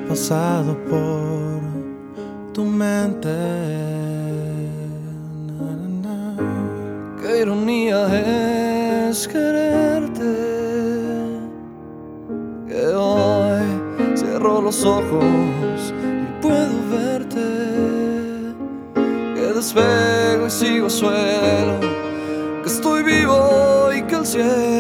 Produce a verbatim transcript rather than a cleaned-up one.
pasado por tu mente. Na, na, na. Qué ironía es quererte, que hoy cierro los ojos y puedo verte, que despego y sigo suelo, que estoy vivo y que el cielo